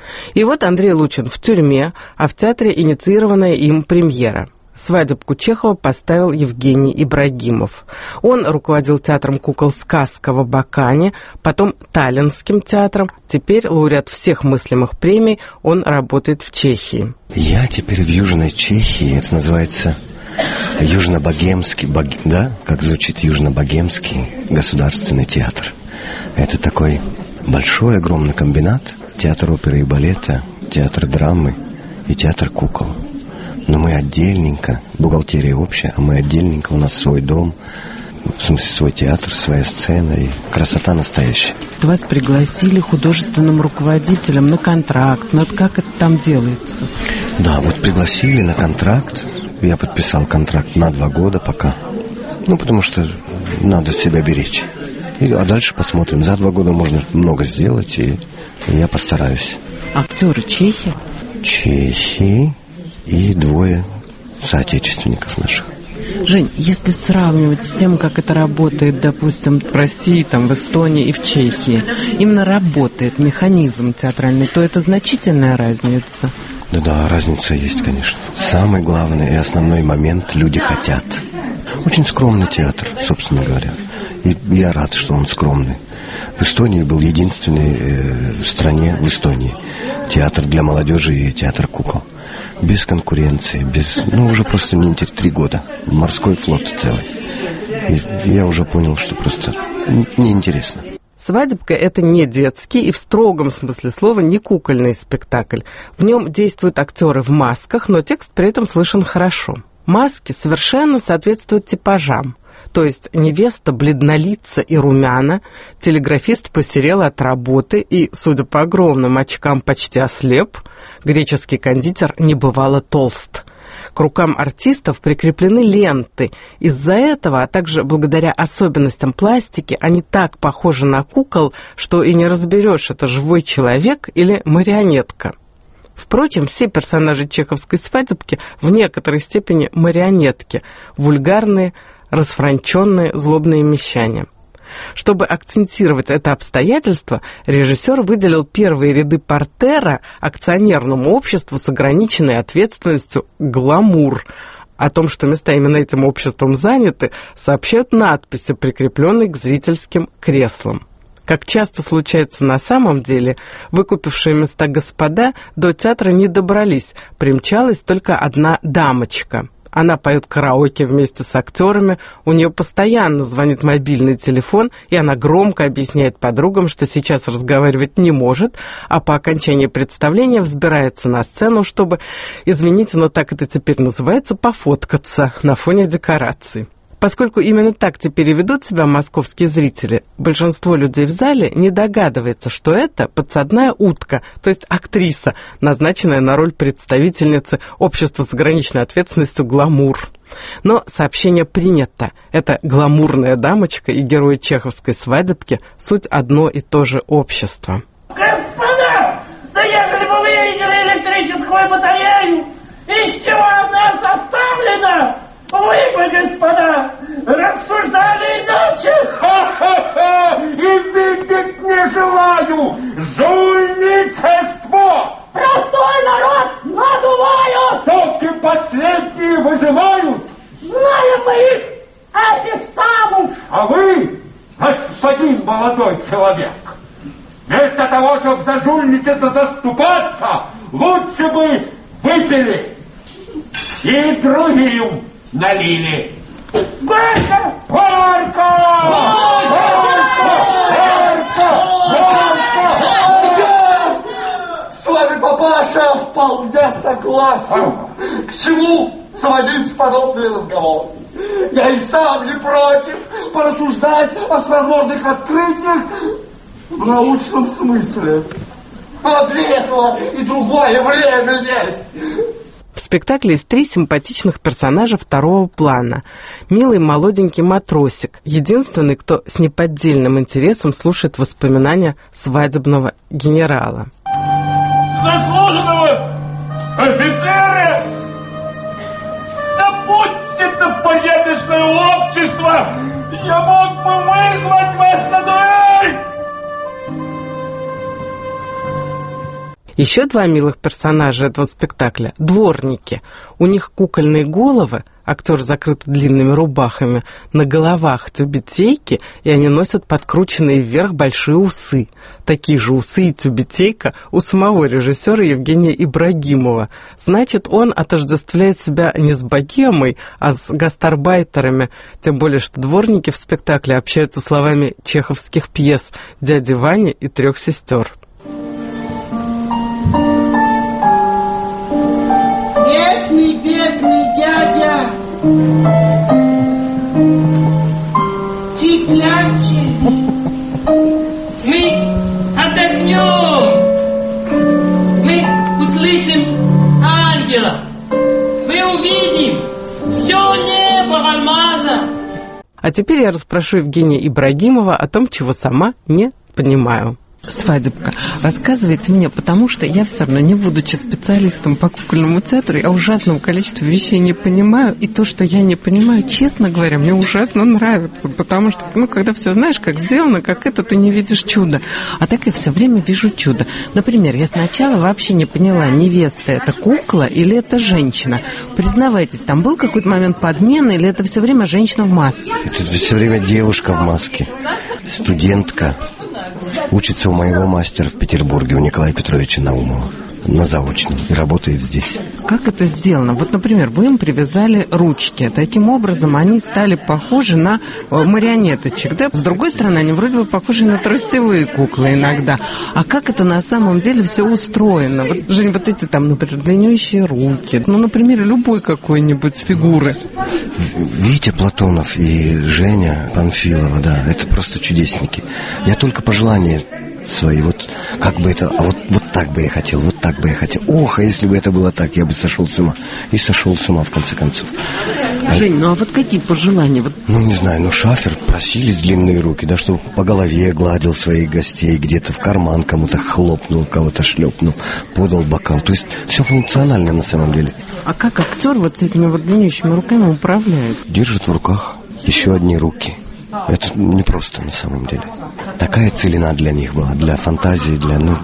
И вот Андрей Лучин в тюрьме, а в театре инициированная им премьера. «Свадебку» Чехова поставил Евгений Ибрагимов. Он руководил театром кукол «Сказка» в Абакане, потом Таллинским театром. Теперь лауреат всех мыслимых премий, он работает в Чехии. Я теперь в Южной Чехии, это называется Южно-Богемский, да, как звучит Южно-Богемский государственный театр. Это такой большой, огромный комбинат, театр оперы и балета, театр драмы и театр кукол. Но мы отдельненько, бухгалтерия общая, а мы отдельненько, у нас свой дом, в смысле свой театр, своя сцена и красота настоящая. Вас пригласили художественным руководителем на контракт, как это там делается? Да, вот пригласили на контракт, я подписал контракт на 2 года пока, потому что надо себя беречь. А дальше посмотрим, за 2 года можно много сделать, и я постараюсь. Актеры чехи? Чехи. И 2 соотечественников наших. Жень, если сравнивать с тем, как это работает, допустим, в России, в Эстонии и в Чехии, именно работает механизм театральный, то это значительная разница? Да, разница есть, конечно. Самый главный и основной момент – люди хотят. Очень скромный театр, собственно говоря. И я рад, что он скромный. В Эстонии был единственный в стране, в Эстонии, театр для молодежи и театр кукол. Без конкуренции, уже просто не интересно. 3 года. Морской флот целый. И я уже понял, что просто неинтересно. «Свадебка» — это не детский и в строгом смысле слова не кукольный спектакль. В нем действуют актеры в масках, но текст при этом слышен хорошо. Маски совершенно соответствуют типажам. То есть невеста бледнолица и румяна, телеграфист посерел от работы и, судя по огромным очкам, почти ослеп, греческий кондитер небывало толст. К рукам артистов прикреплены ленты. Из-за этого, а также благодаря особенностям пластики, они так похожи на кукол, что и не разберешь, это живой человек или марионетка. Впрочем, все персонажи чеховской «Свадебки» в некоторой степени марионетки, вульгарные, расфранченные, злобные мещане. Чтобы акцентировать это обстоятельство, режиссер выделил первые ряды портера акционерному обществу с ограниченной ответственностью «Гламур». О том, что места именно этим обществом заняты, сообщают надписи, прикрепленные к зрительским креслам. Как часто случается на самом деле, выкупившие места господа до театра не добрались, примчалась только одна дамочка. Она поет караоке вместе с актерами, у нее постоянно звонит мобильный телефон, и она громко объясняет подругам, что сейчас разговаривать не может, а по окончании представления взбирается на сцену, чтобы, извините, но так это теперь называется, пофоткаться на фоне декораций. Поскольку именно так теперь и ведут себя московские зрители, большинство людей в зале не догадывается, что это подсадная утка, то есть актриса, назначенная на роль представительницы общества с ограниченной ответственностью «Гламур». Но сообщение принято. Это гламурная дамочка и герой чеховской «Свадебки» суть одно и то же общество. Господа, да ежели бы вы видели электрическую батарею, из чего она составлена? Вы бы, господа, рассуждали иначе. Ха-ха-ха! И видеть не желаю! Жульничество! Простой народ надувают! Только последние выживают! Знаем мы их, этих самых! А вы, господин молодой человек, вместо того, чтобы за жульничество заступаться, лучше бы выпили и другим налили. Горько! Горько! С вами, папаша, вполне согласен. К чему заводить подобные разговоры? Я и сам не против порассуждать о всевозможных открытиях в научном смысле. Но для этого и другое время есть. В спектакле есть 3 симпатичных персонажа второго плана. Милый молоденький матросик, единственный, кто с неподдельным интересом слушает воспоминания свадебного генерала. Заслуженного офицера! Да будь это порядочное общество! Я мог бы вызвать вас на дуэль! Еще 2 милых персонажа этого спектакля – дворники. У них кукольные головы, актеры закрыты длинными рубахами, на головах тюбетейки, и они носят подкрученные вверх большие усы. Такие же усы и тюбетейка у самого режиссера Евгения Ибрагимова. Значит, он отождествляет себя не с богемой, а с гастарбайтерами. Тем более, что дворники в спектакле общаются словами чеховских пьес «Дяди Вани» и «Трех сестер». Бедный дядя, тиклячий. Мы отдохнем. Мы услышим ангела. Мы увидим все небо алмаза. А теперь я расспрошу Евгения Ибрагимова о том, чего сама не понимаю. «Свадебка». Рассказывайте мне, потому что я все равно, не будучи специалистом по кукольному театру, я ужасном количестве вещей не понимаю, и то, что я не понимаю, честно говоря, мне ужасно нравится, потому что, когда все знаешь, как сделано, как это, ты не видишь чуда. А так я все время вижу чудо. Например, я сначала вообще не поняла, невеста это кукла или это женщина. Признавайтесь, там был какой-то момент подмены, или это все время женщина в маске? Это все время девушка в маске, студентка. Учится у моего мастера в Петербурге, у Николая Петровича Наумова, на заочном, и работает здесь. как это сделано? Вот, например, вы им привязали ручки. Таким образом, они стали похожи на марионеточек. Да? С другой стороны, они вроде бы похожи на тростевые куклы иногда. А как это на самом деле все устроено? Вот, Жень, вот эти там, например, длиннющие руки. Ну, например, любой какой-нибудь фигуры. Витя Платонов и Женя Панфилова, да, это просто чудесники. Я только пожелания свои, вот как бы это, а вот так бы я хотел, вот так бы я хотел. Ох, а если бы это было так, я бы сошел с ума. И сошел с ума, в конце концов. Жень, ну а вот какие пожелания? Ну, не знаю, Шафер просились длинные руки, да, чтобы по голове гладил своих гостей, где-то в карман кому-то хлопнул, кого-то шлепнул, подал бокал. То есть все функционально на самом деле. А как актер вот с этими вот длиннющими руками управляет? Держит в руках еще одни руки. Это непросто на самом деле. Такая целина для них была, для фантазии,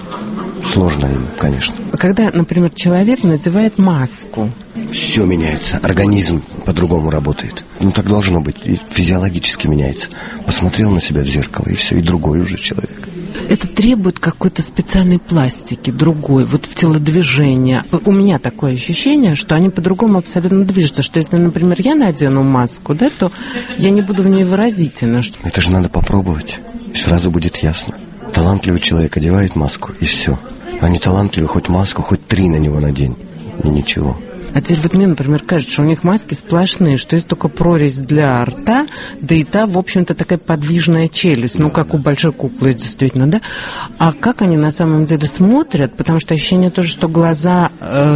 сложно им, конечно. Когда, например, человек надевает маску, все меняется, организм по-другому работает. Так должно быть, и физиологически меняется. Посмотрел на себя в зеркало, и все, и другой уже человек. Это требует какой-то специальной пластики, другой, вот в телодвижения. У меня такое ощущение, что они по-другому абсолютно движутся, что если, например, я надену маску, да, то я не буду в ней выразительна. Это же надо попробовать, и сразу будет ясно. Талантливый человек одевает маску, и все. А не талантливый, хоть маску, хоть 3 на него надень, и ничего. А теперь вот мне, например, кажется, что у них маски сплошные, что есть только прорезь для рта, да и та, в общем-то, такая подвижная челюсть, как у большой куклы, действительно, да? А как они на самом деле смотрят? Потому что ощущение тоже, что глаза,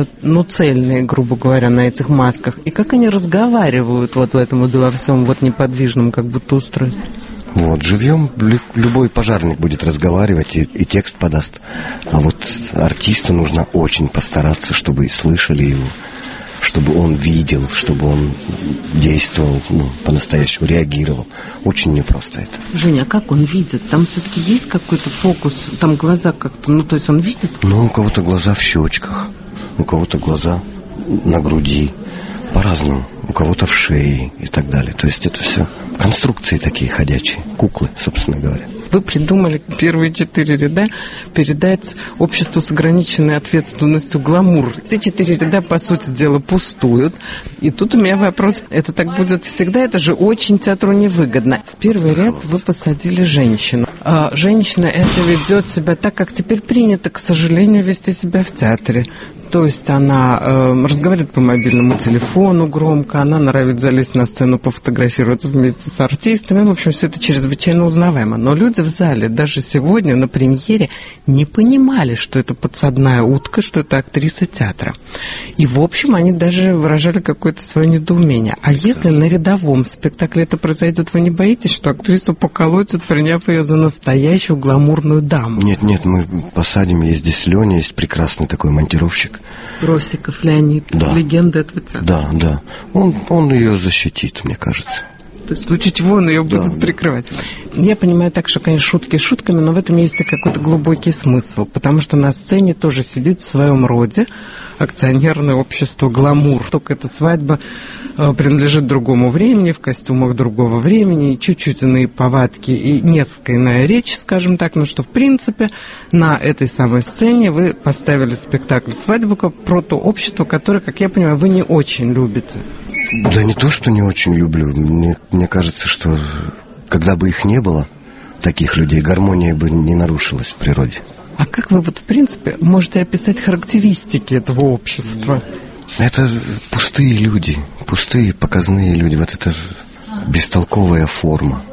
цельные, грубо говоря, на этих масках. И как они разговаривают вот в этом вот во всем вот неподвижном как будто устройстве? Вот, живьем любой пожарник будет разговаривать и текст подаст. А вот артисту нужно очень постараться, чтобы слышали его, чтобы он видел, чтобы он действовал, по-настоящему реагировал. Очень непросто это. Женя, а как он видит? Там все-таки есть какой-то фокус? Там глаза как-то, то есть он видит? У кого-то глаза в щечках, у кого-то глаза на груди. По-разному. У кого-то в шее и так далее. То есть это все конструкции такие ходячие. Куклы, собственно говоря. Вы придумали первые 4 ряда передать обществу с ограниченной ответственностью гламур. Все 4 ряда, по сути дела, пустуют. И тут у меня вопрос, это так будет всегда? Это же очень театру невыгодно. В первый ряд вы посадили женщину. А женщина это ведет себя так, как теперь принято, к сожалению, вести себя в театре. То есть она разговаривает по мобильному телефону громко, она норовит залезть на сцену, пофотографироваться вместе с артистами. В общем, все это чрезвычайно узнаваемо. Но люди в зале даже сегодня на премьере не понимали, что это подсадная утка, что это актриса театра. И, в общем, они даже выражали какое-то свое недоумение. А если на рядовом спектакле это произойдет, вы не боитесь, что актрису поколотят, приняв ее за настоящую гламурную даму? Нет, мы посадим. Есть здесь Леня, есть прекрасный такой монтировщик. Росиков Леонид, да. Легенда этого театра. Да. Он ее защитит, мне кажется. То есть в случае чего он ее будет прикрывать. Я понимаю так, что, конечно, шутки шутками, но в этом есть и какой-то глубокий смысл, потому что на сцене тоже сидит в своем роде акционерное общество «Гламур». Только эта свадьба принадлежит другому времени, в костюмах другого времени, и чуть-чуть иные повадки, и несколько иная речь, скажем так, но что, в принципе, на этой самой сцене вы поставили спектакль «Свадьба» про то общество, которое, как я понимаю, вы не очень любите. Да не то, что не очень люблю. Мне кажется, что когда бы их не было, таких людей, гармония бы не нарушилась в природе. А как вы, в принципе, можете описать характеристики этого общества? Это пустые люди, пустые показные люди. Вот это бестолковая форма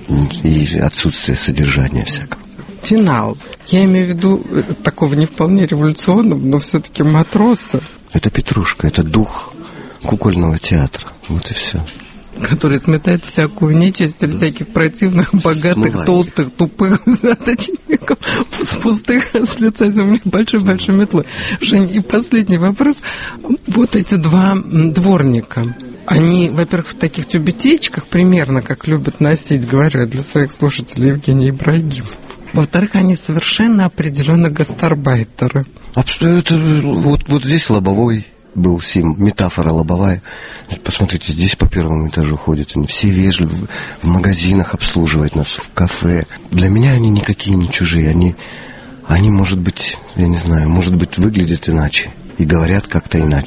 и отсутствие содержания всякого. Финал. Я имею в виду такого не вполне революционного, но все-таки матроса. Это Петрушка, это дух кукольного театра. Вот и все. Который сметает всякую нечисть, всяких противных, богатых, толстых, тупых взяточников с пустых с лица земли большой-большой метлой. Жень, и последний вопрос. Вот эти 2 дворника. Они, во-первых, в таких тюбетеечках примерно, как любят носить, говорю для своих слушателей, Евгений Ибрагим. Во-вторых, они совершенно определенно гастарбайтеры. Абсолютно. Вот здесь лобовой был метафора лобовая. Посмотрите, здесь по 1-му этажу ходят. Они все вежливы, в магазинах обслуживают нас, в кафе. Для меня они никакие не чужие. Они, может быть, я не знаю, может быть, выглядят иначе и говорят как-то иначе.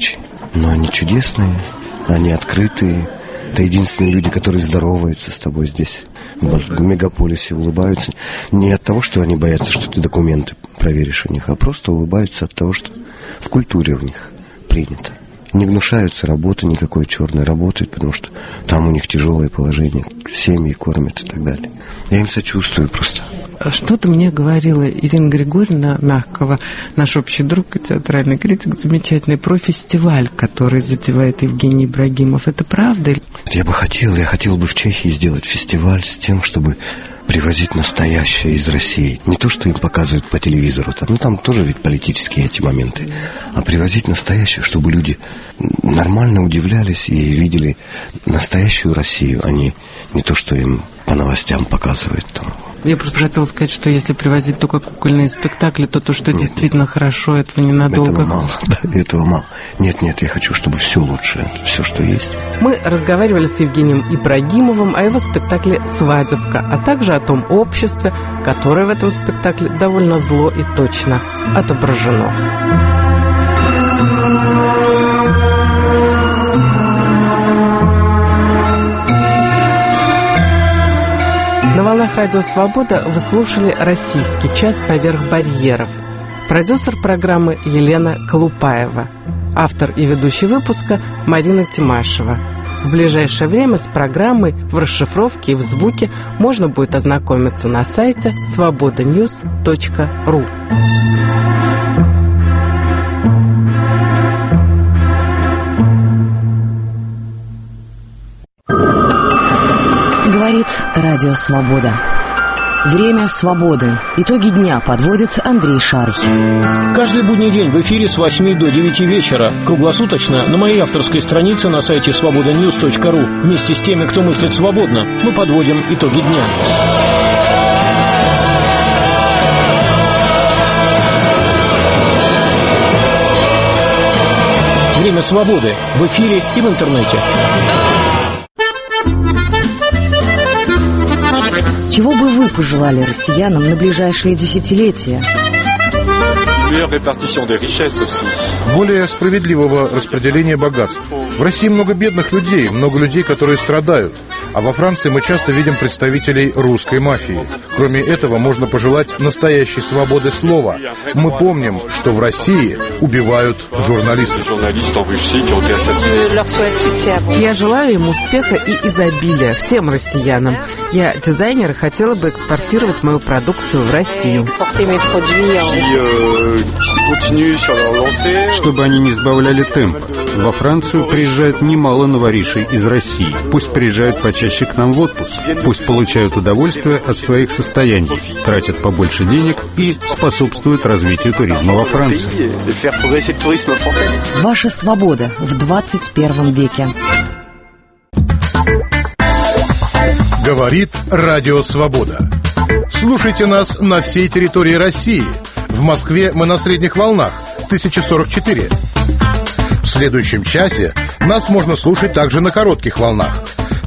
Но они чудесные, они открытые. Это единственные люди, которые здороваются с тобой здесь, в мегаполисе, улыбаются. Не от того, что они боятся, что ты документы проверишь у них, а просто улыбаются от того, что в культуре у них принято. Не гнушаются работы, никакой черной работают, потому что там у них тяжелое положение, семьи кормят и так далее. Я им сочувствую просто. Что-то мне говорила Ирина Григорьевна Мягкова, наш общий друг и театральный критик, замечательный, про фестиваль, который затевает Евгений Ибрагимов. Это правда? Я хотел бы в Чехии сделать фестиваль с тем, чтобы привозить настоящее из России. Не то, что им показывают по телевизору, там тоже ведь политические эти моменты, а привозить настоящее, чтобы люди нормально удивлялись и видели настоящую Россию, а не то, что им по новостям показывают там. Я просто хотела сказать, что если привозить только кукольные спектакли, то что действительно хорошо, этого ненадолго. Этого мало. Нет, я хочу, чтобы все лучше, все, что есть. Мы разговаривали с Евгением Ибрагимовым о его спектакле «Свадебка», а также о том обществе, которое в этом спектакле довольно зло и точно отображено. На волнах Радио Свобода вы слушали российский час «Поверх барьеров». Продюсер программы Елена Колупаева. Автор и ведущий выпуска Марина Тимашева. В ближайшее время с программой в расшифровке и в звуке можно будет ознакомиться на сайте svobodanews.ru. Говорит Радио Свобода. Время свободы. Итоги дня подводит Андрей Шарх. Каждый будний день в эфире с 8 до 9 вечера. Круглосуточно на моей авторской странице на сайте svobodanews.ru. Вместе с теми, кто мыслит свободно, мы подводим итоги дня. Время свободы в эфире и в интернете. Чего бы вы пожелали россиянам на ближайшие десятилетия? Более справедливого распределения богатств. В России много бедных людей, много людей, которые страдают. А во Франции мы часто видим представителей русской мафии. Кроме этого, можно пожелать настоящей свободы слова. Мы помним, что в России убивают журналистов. Я желаю им успеха и изобилия всем россиянам. Я дизайнер и хотела бы экспортировать мою продукцию в Россию. Чтобы они не сбавляли темп. Во Францию приезжает немало новоришей из России. Пусть приезжают почаще к нам в отпуск. Пусть получают удовольствие от своих состояний, тратят побольше денег и способствуют развитию туризма во Франции. Ваша свобода в 21 веке. Говорит Радио Свобода. Слушайте нас на всей территории России. В Москве мы на средних волнах 1044. В следующем часе нас можно слушать также на коротких волнах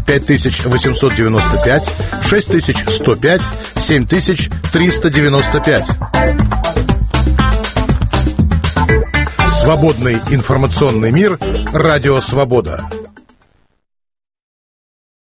5895, 6105, 7395. Свободный информационный мир. Радио Свобода.